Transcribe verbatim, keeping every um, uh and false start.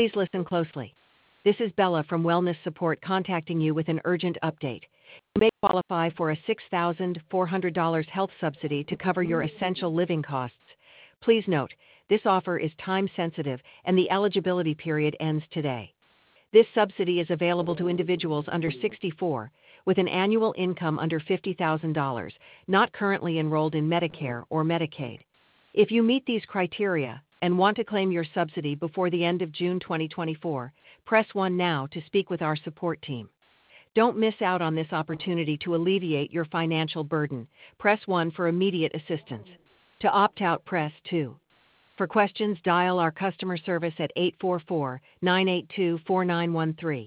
Please listen closely. This is Bella from Wellness Support contacting you with an urgent update. You may qualify for a six thousand four hundred dollars health subsidy to cover your essential living costs. Please note, this offer is time sensitive and the eligibility period ends today. This subsidy is available to individuals under sixty-four with an annual income under fifty thousand dollars, not currently enrolled in Medicare or Medicaid. If you meet these criteria and want to claim your subsidy before the end of June twenty twenty-four, press one now to speak with our support team. Don't miss out on this opportunity to alleviate your financial burden. Press one for immediate assistance. To opt out, press two. For questions, dial our customer service at eight four four, nine eight two, four nine one three.